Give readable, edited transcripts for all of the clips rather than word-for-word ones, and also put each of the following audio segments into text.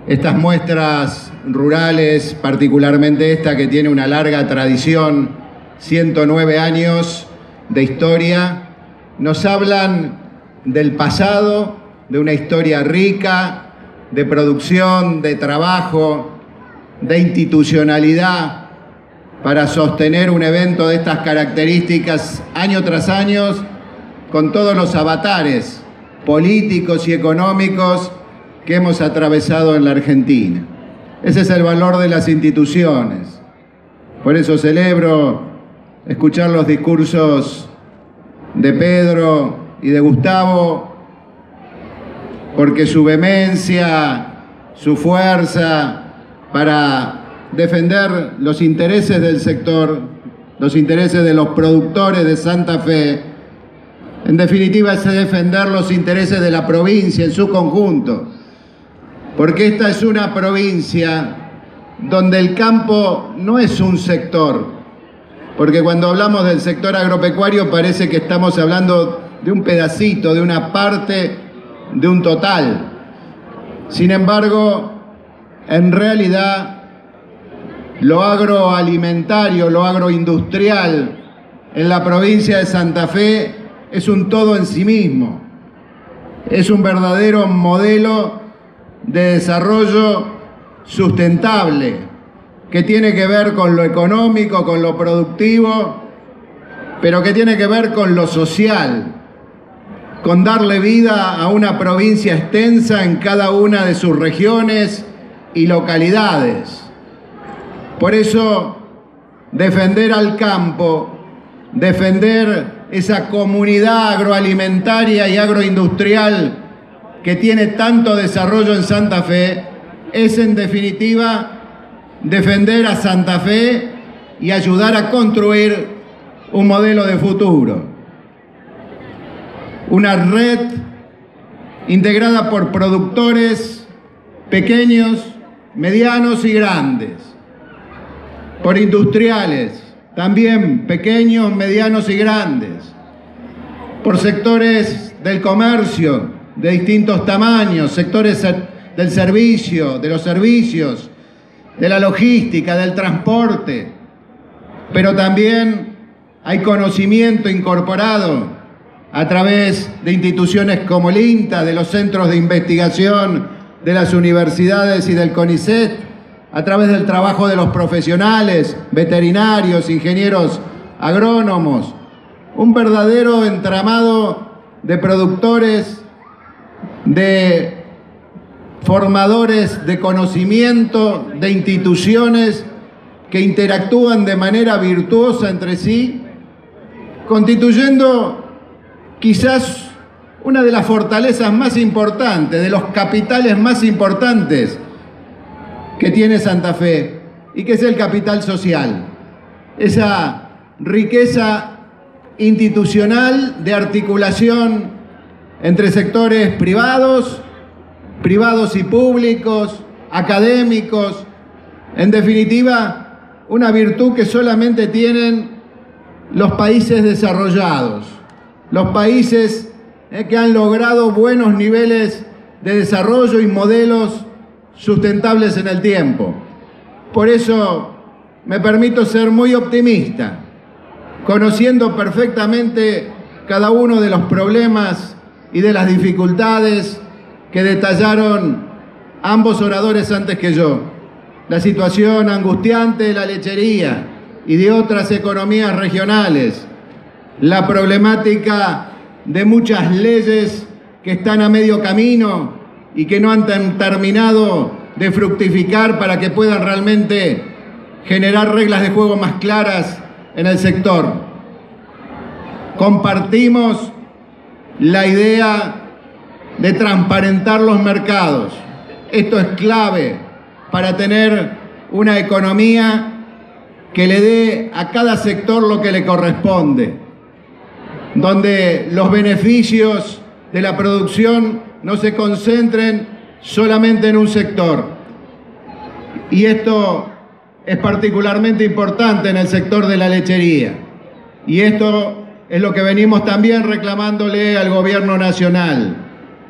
Estas muestras rurales, particularmente esta que tiene una larga tradición, 109 años de historia, nos hablan del pasado, de una historia rica, de producción, de trabajo, de institucionalidad, para sostener un evento de estas características año tras año, con todos los avatares políticos y económicos que hemos atravesado en la Argentina. Ese es el valor de las instituciones. Por eso celebro escuchar los discursos de Pedro y de Gustavo, porque su vehemencia, su fuerza para defender los intereses del sector, los intereses de los productores de Santa Fe, en definitiva es defender los intereses de la provincia en su conjunto, porque esta es una provincia donde el campo no es un sector, porque cuando hablamos del sector agropecuario parece que estamos hablando de un pedacito, de una parte de un total. Sin embargo, en realidad, lo agroalimentario, lo agroindustrial en la provincia de Santa Fe es un todo en sí mismo. Es un verdadero modelo de desarrollo sustentable que tiene que ver con lo económico, con lo productivo, pero que tiene que ver con lo social, con darle vida a una provincia extensa en cada una de sus regiones y localidades. Por eso, defender al campo, defender esa comunidad agroalimentaria y agroindustrial que tiene tanto desarrollo en Santa Fe, es en definitiva defender a Santa Fe y ayudar a construir un modelo de futuro. Una red integrada por productores pequeños, medianos y grandes, por industriales, también pequeños, medianos y grandes, por sectores del comercio de distintos tamaños, sectores del servicio, de los servicios, de la logística, del transporte, pero también hay conocimiento incorporado a través de instituciones como el INTA, de los centros de investigación, de las universidades y del CONICET, a través del trabajo de los profesionales, veterinarios, ingenieros agrónomos, un verdadero entramado de productores, de formadores de conocimiento, de instituciones que interactúan de manera virtuosa entre sí, constituyendo quizás una de las fortalezas más importantes, de los capitales más importantes que tiene Santa Fe, y que es el capital social, esa riqueza institucional de articulación entre sectores privados y públicos, académicos, en definitiva, una virtud que solamente tienen los países desarrollados, los países que han logrado buenos niveles de desarrollo y modelos sustentables en el tiempo. Por eso me permito ser muy optimista, conociendo perfectamente cada uno de los problemas y de las dificultades que detallaron ambos oradores antes que yo. La situación angustiante de la lechería y de otras economías regionales, la problemática de muchas leyes que están a medio camino y que no han terminado de fructificar para que puedan realmente generar reglas de juego más claras en el sector. Compartimos la idea de transparentar los mercados. Esto es clave para tener una economía que le dé a cada sector lo que le corresponde, donde los beneficios de la producción no se concentren solamente en un sector. Y esto es particularmente importante en el sector de la lechería. Y esto es lo que venimos también reclamándole al gobierno nacional.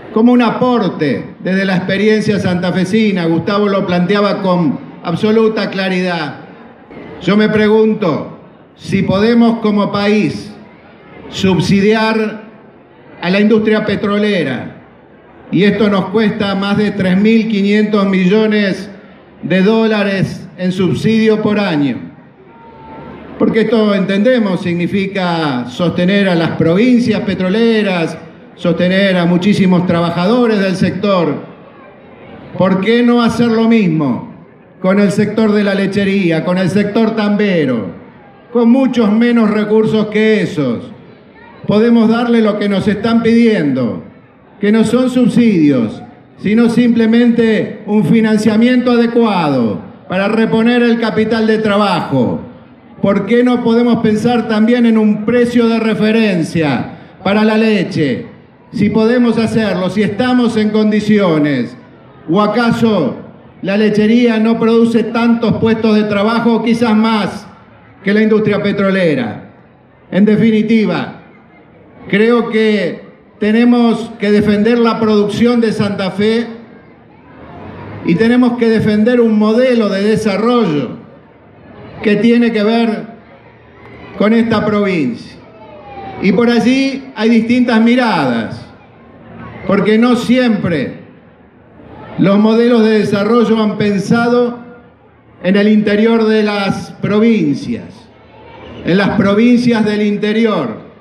como un aporte desde la experiencia santafesina. Gustavo lo planteaba con absoluta claridad. Yo me pregunto si podemos como país subsidiar a la industria petrolera, y esto nos cuesta más de 3.500 millones de dólares en subsidio por año. Porque esto, entendemos, significa sostener a las provincias petroleras, sostener a muchísimos trabajadores del sector. ¿Por qué no hacer lo mismo con el sector de la lechería, con el sector tambero, con muchos menos recursos que esos? Podemos darle lo que nos están pidiendo, que no son subsidios, sino simplemente un financiamiento adecuado para reponer el capital de trabajo. ¿Por qué no podemos pensar también en un precio de referencia para la leche? Si podemos hacerlo, si estamos en condiciones, ¿o acaso la lechería no produce tantos puestos de trabajo, o quizás más, que la industria petrolera? En definitiva, creo que tenemos que defender la producción de Santa Fe y tenemos que defender un modelo de desarrollo que tiene que ver con esta provincia. Y por allí hay distintas miradas, porque no siempre los modelos de desarrollo han pensado en el interior de las provincias, en las provincias del interior.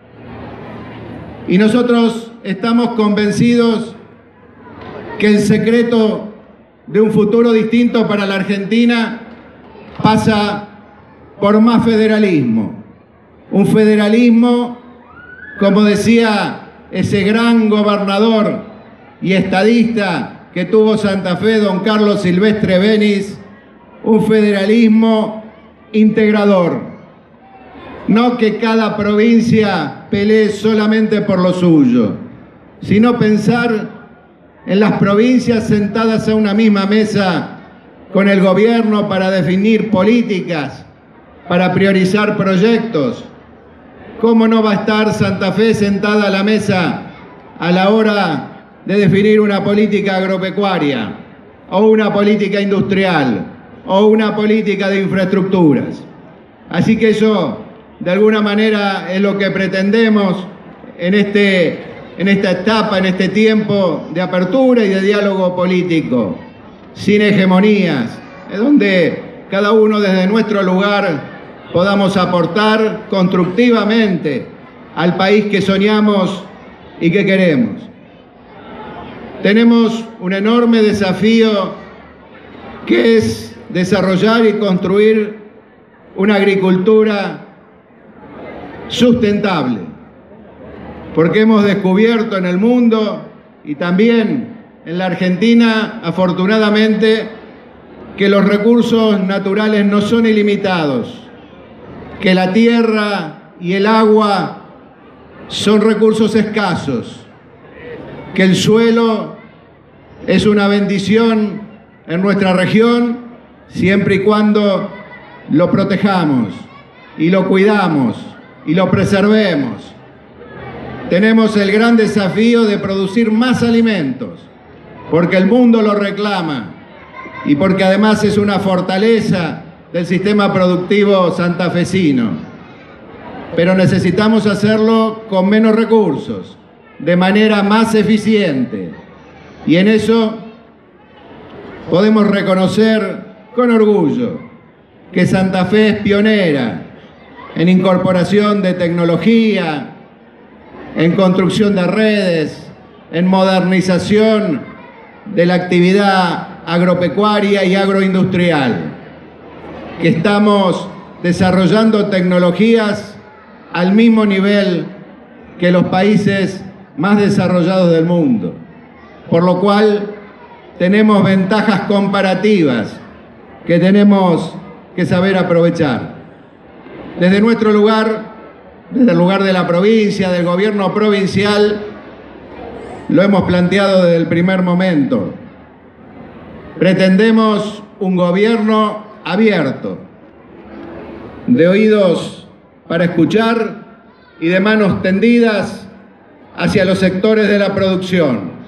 Y nosotros estamos convencidos que el secreto de un futuro distinto para la Argentina pasa por más federalismo. Un federalismo, como decía ese gran gobernador y estadista que tuvo Santa Fe, don Carlos Silvestre Benis, un federalismo integrador. No que cada provincia pelee solamente por lo suyo, sino pensar en las provincias sentadas a una misma mesa con el gobierno para definir políticas, para priorizar proyectos. ¿Cómo no va a estar Santa Fe sentada a la mesa a la hora de definir una política agropecuaria, o una política industrial, o una política de infraestructuras? Así que eso, de alguna manera, es lo que pretendemos en esta etapa, en este tiempo de apertura y de diálogo político, sin hegemonías, es donde cada uno desde nuestro lugar podamos aportar constructivamente al país que soñamos y que queremos. Tenemos un enorme desafío que es desarrollar y construir una agricultura sustentable, porque hemos descubierto en el mundo y también en la Argentina, afortunadamente, que los recursos naturales no son ilimitados, que la tierra y el agua son recursos escasos, que el suelo es una bendición en nuestra región siempre y cuando lo protejamos y lo cuidamos y lo preservemos. Tenemos el gran desafío de producir más alimentos, porque el mundo lo reclama y porque además es una fortaleza del sistema productivo santafesino. Pero necesitamos hacerlo con menos recursos, de manera más eficiente. Y en eso podemos reconocer con orgullo que Santa Fe es pionera en incorporación de tecnología, en construcción de redes, en modernización de la actividad agropecuaria y agroindustrial, que estamos desarrollando tecnologías al mismo nivel que los países más desarrollados del mundo, por lo cual tenemos ventajas comparativas que tenemos que saber aprovechar. Desde nuestro lugar, desde el lugar de la provincia, del gobierno provincial, lo hemos planteado desde el primer momento. Pretendemos un gobierno abierto, de oídos para escuchar y de manos tendidas hacia los sectores de la producción.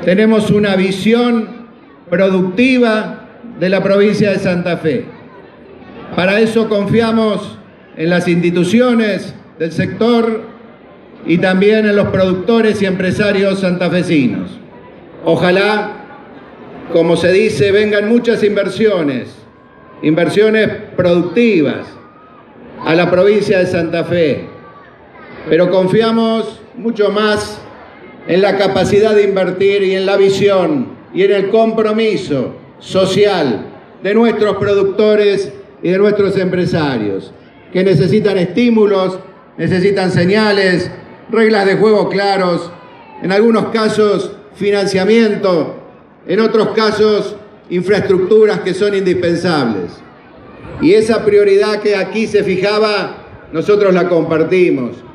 Tenemos una visión productiva de la provincia de Santa Fe. Para eso confiamos en las instituciones del sector y también en los productores y empresarios santafesinos. Ojalá, como se dice, vengan muchas inversiones productivas a la provincia de Santa Fe, pero confiamos mucho más en la capacidad de invertir y en la visión y en el compromiso social de nuestros productores y de nuestros empresarios, que necesitan estímulos, necesitan señales, reglas de juego claros, en algunos casos financiamiento, en otros casos infraestructuras que son indispensables. Y esa prioridad que aquí se fijaba, nosotros la compartimos.